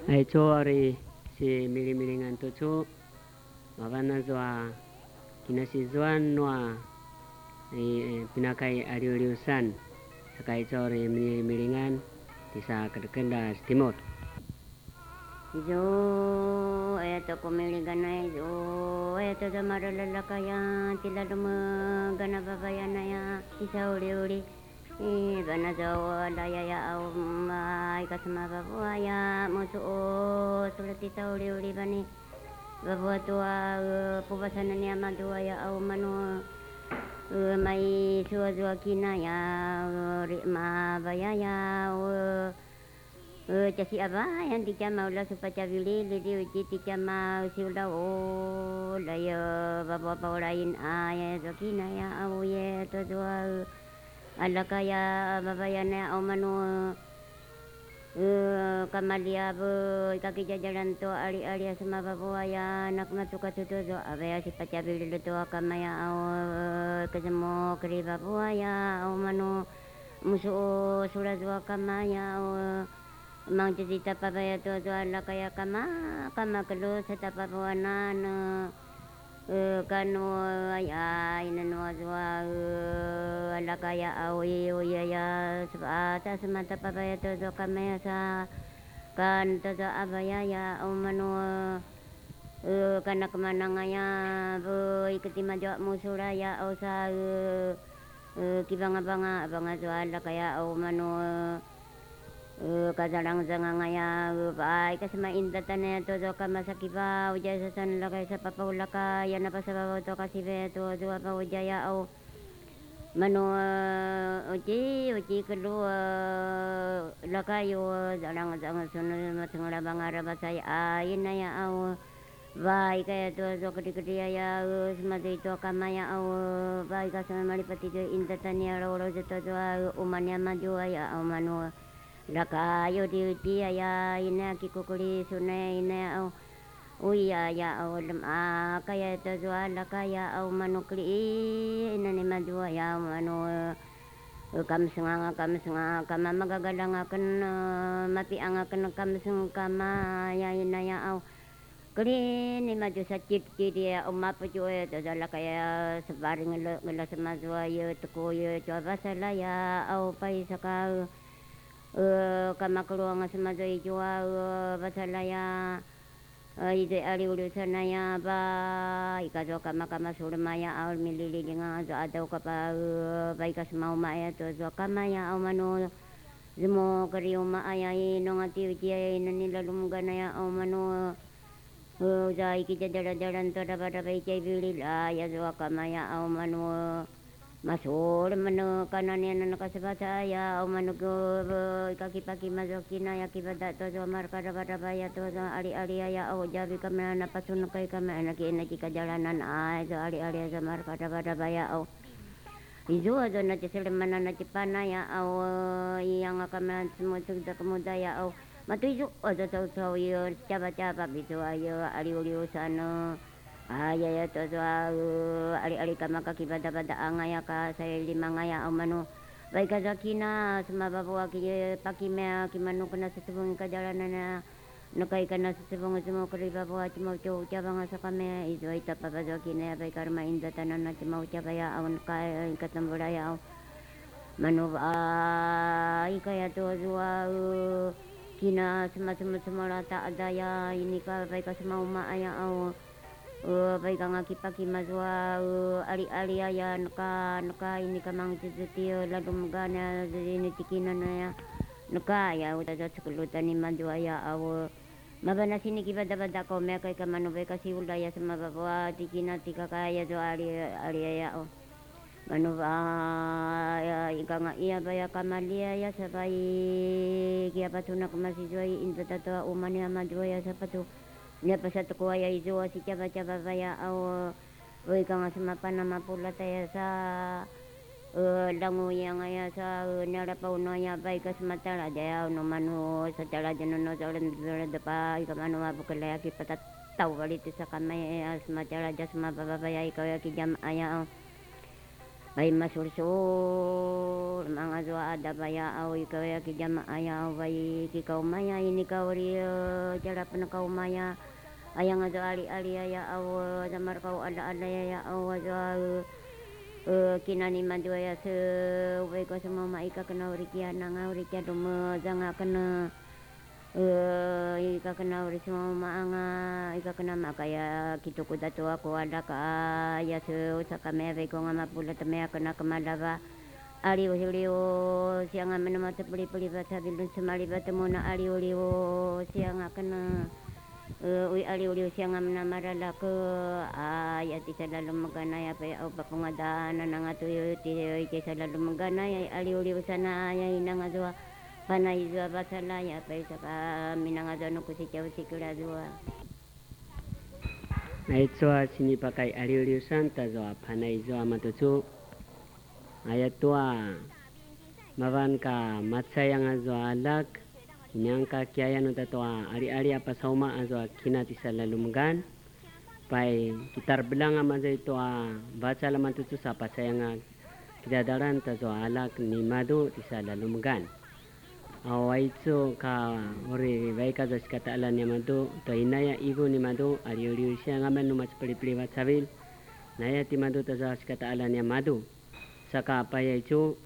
Ai chori si mili-milingan tucu mabana zwa kinasizuan noa pinakai ariuriusan sakai chori mili-milingan disa Kedekendas Timur. Izo eto kumiligan izo eto zamara lalakaya tila gana babayana ya isa uli-uli bana jawa daya ya mai kasama babua ya musuh sulit isa uli-uli bani babua tua pubasana ni amadua ya au manu mai suwa kina ya rima bayaya casi apa yang dicama ulah supaya bili jadi uji dicama siulah laya bapa lain ya zakina ya au ya tu dua ala kaya bapa yang au manu kamalia kaki jajaran tu ali sama bapa ya nak masuk ke situ tu apa ya supaya bili tu kamaya au kesemu keri bapa ya au manu musuh sudah dua kamaya au mang cerita papaya tu ala kaya kama kelu setapa pawanan kanu ya inanu azwa ala kaya awi ya sebata semata papaya tu kama sa kan tu abaya ya umanu kana kemanangaya ikati majak musura ya usa kibanga ala kaya umanu kadang ngaya baik kasama indatan to do kama sakiba ujaya sasan lakay sa papaulaka yan na pasabaw to kasibe to dua pa ujaya au manu uji kelu lakayo dalang sunod matungala bangara basay ayin na ya au baik kaya to do kedi ya semadi to kama ya au baik kasama malipati to indatan ya ro to do umanya maju ya au manu lakayo di ya ini kikukuli sunai ini au uya ya au kaya itu jual lakaya au manukli ini ni madua ya manu kam senga kama magagalang akan mati angakan kam seng kama ya ini ya au kali ni maju sakit dia umma peju itu lakaya sebaring ngela semazua ya tuku ya coba salah ya au pai sakau kama keluang semasa jua basalaya ide ali urusan ya ba ikazo kama surmaya al milili dengan ada kapa baik semau maya tu kama ya au manu zemo kariuma ayai nongati uji ini lalu gana ya au manu jai kita jalan tu dapat baik bili lah ya kama ya au manu masuk menu kanan yang nak sebasa ya menu kaki paki masukina ya kibadat tu jamar kada bayar tu ali ya au jadi kami nak pasun kai kami nak ini jika jalanan tu ali jamar kada bayar au ijo ada nak selemana nak cipana ya au yang kami semua tu kemuda ya au matu ijo ada tahu ya caba itu ayo ali urusan ya to ali kama kakibada angaya ka saya lima ngaya amanu baik zakina sama bawa ki pakime kimanu kena sesebung kajalanan nakai kana sesebung semua keri bawa cuma ucap bang sakame itu ita papa zakina baik karma inda tanana cuma ucap ya awan kai katambura ya manu ikaya to kina semua rata ada ya ini ka baik semua umma ya au baik ang akipaki mazwa ali ya naka ini kamang titio lalu magana ini tikinan ya naka ya udah sekulutan ni mazwa ya aw mabana sini kibada ko me kay kamano be kasi ulaya sama bawa tikina tika kaya do ali ya aw manu ya ikanga iya baya kamalia ya sabai kia patuna kumasijoi inta tato umani amadwa ya sapatu nya pasatu kuaya izo si caba baya au kang semapa nama pula taya sa dangu yang aya sa nara pauno ya baik semata raja ya no manu secara jenono jalan depa ikamanu abu kelaya ki patat tau kali tu sa kamay semata raja semapa baya ikaya ki jam aya Pai masursul mga zwa ada baya au ikaw ya ki jama aya bai ki kau maya ini kau rio cara pen kau maya ayang azo ali aya au zamar kau ada ya au azo kinani madua ya se bai ko semua maika kena urikia nanga urikia dum janga kena ika kena uri semua maanga ika kena makaya kitu kuda tu aku ada ka ya se usaka meve ko ngama pula temea kena kemadava ali ulio siang amena mata peli bata bilun semali bata mona ali ulio siang kena ui ali ulio siang amena marala ke ya ti selalu magana ya pa au papungadana nanga tu ti selalu magana ya ali ulio sana ya inanga dua panai zua basala ya pa saka minangazano ko si sikura zua Naitsua sini pakai aliuliusan tazoa panai zoa matucu ayat tua mavan ka matsayang azoa alak inyangka kiayan utatoa ari-ari apa sauma azoa kina tisala lumgan pai kitar belang amazo itoa baca lamatucu sapa sayang kidadaran tazoa alak ni madu tisala lumgan awaitu ka ori baika dos kata alan madu to inaya ibu ni madu ariu siya ngamen numas peli watsabil naya ti madu to dos kata alan madu saka apa yaitu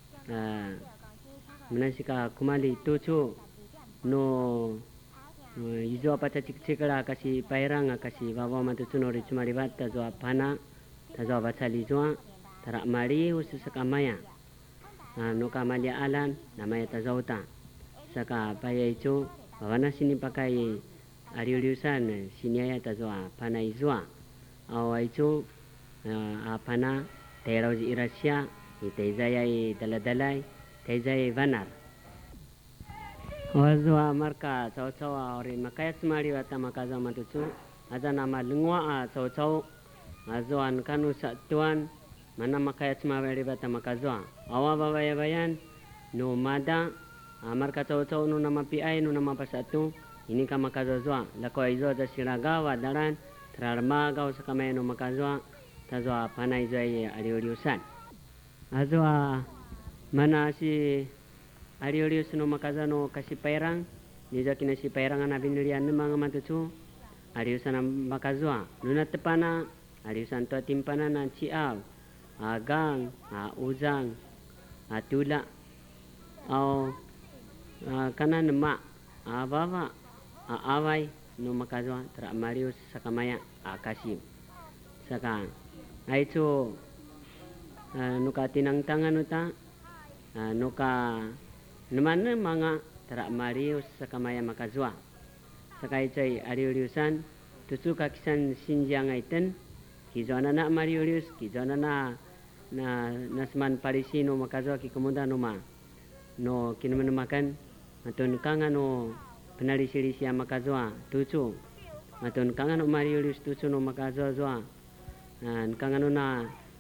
menasika kumali tucu no izo apa cikala kasi pairang kasi bawa madu tunori cuma libat tazo apana tazo batsali zoa tarak mari usus sakamaya no kamalia alan namanya tazauta saka paya itu bawana sini pakai ariuliusan sini aya tazoa pana izua awa itu apana terauzi irasya itezaya daladalai tezaya vanar wazua marka cau ori makaya semari wata makaza matucu aza nama lengua cau azuan kanu satuan mana makaya semari wata makaza awa bayan no mada amar ka cau no nama PI no nama pasatu ini ka makazazwa lako izo za siraga wadaran trarma ga usakame no makazwa tazwa panai zai ariuliusan azwa mana si ariulius no makazano kasi pairang niza kina si pairang ana binurian mga matucu ariusan makazwa nuna tepana ariusan to timpana na ciaw agang uzang atula au kanan mak baba awai no makazwa tra marius sakamaya akasim saka aitu nuka tinang tangan uta nuka nemana manga tra marius sakamaya makazwa saka itu ariuliusan tutu kakisan sinjang aiten kizona na mariulius kizona na nasman parisi no makazwa ki kemuda no kinumakan matun kanga no penalisi makazwa tucu matun kanga no mariulius tucu no makazwa zwa kanga no na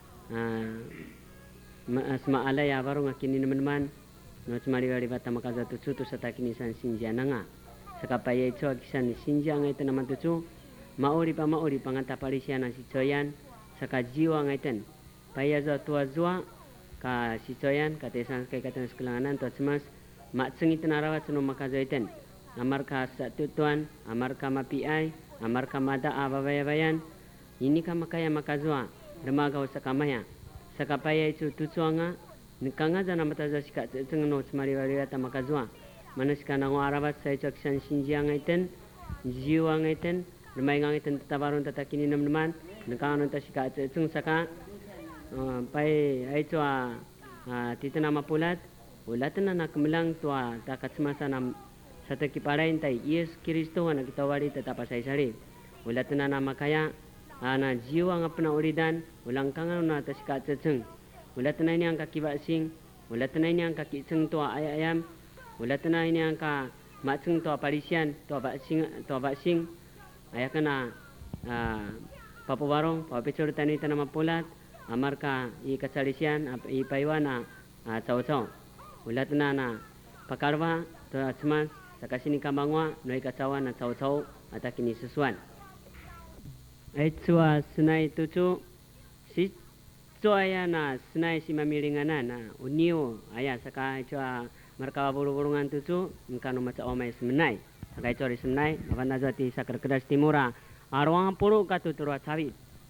asma alaya baru ngakini teman-teman no cumari wali bata makazwa tucu tu satakini san sinjananga sakapaya itu akisan sinjang itu nama tucu maori pangata parisian si coyan saka jiwa ngaiten paya tua ka si coyan katesan kai katan sekelanganan to cemas mak cengi tenarawat suno makazoiten amar ka satu tuan amar ka mapi amar ka mada bayan ini ka makaya makazwa remaga usakamaya sakapaya itu tucuanga nikanga jana mataza sika cengno cemari waliata makazwa manasika nango arawat sai coksan sinjiang ngaiten jiwa ngaiten remai ngaiten tatabarun tatakini teman-teman nikanga nonta sika ceng saka pai aitu tita nama pulat ulatan na kemelang tua takat semasa nam satu kiparain tai Yesus Kristo anak kita wari tetap asai sari ulatan na makaya ana jiwa ngapna uridan ulang kangan na tasika ceceng ulatan ini angka kibasing ulatan ini angka kiceng tua ayam ulatan ini angka maceng tua parisian tua basing ayakana papu warong papu curtani tanama pulat amarka i kasalisian i paiwana cau ulat na pakarwa to cemas sakasini kamangwa noi kacawa na cau atakini sesuan aitsua senai tucu si So aya na senai si mamilinganan na uniu aya saka ichwa marka buru-burungan tutu mkanu maca omai semenai. Saka ichwa ri semenai mavana zati sakar kedas timura arwang puru katu turwa cawi.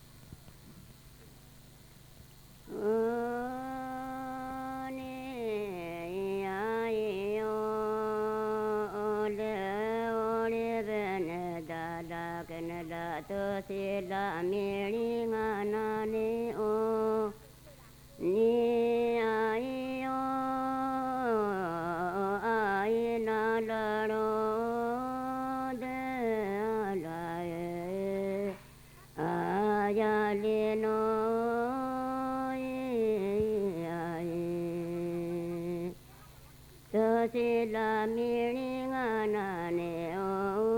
Sila milinganane o ni ayo aina laro de alae ayalino ai sila milinganane o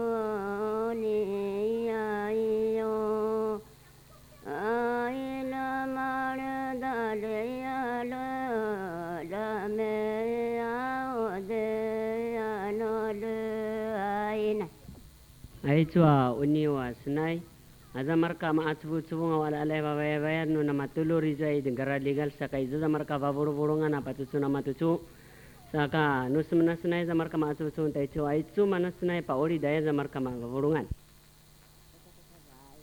Aichwa uniwa senai aza marka ma atsubu wala alai bayar no nama tulu rizai negara legal saka iza marka baburu-burungan apa tucu nama tucu saka nusmana senai za marka ma atsubu taichu aichu mana senai pa ori daya za marka ma baburungan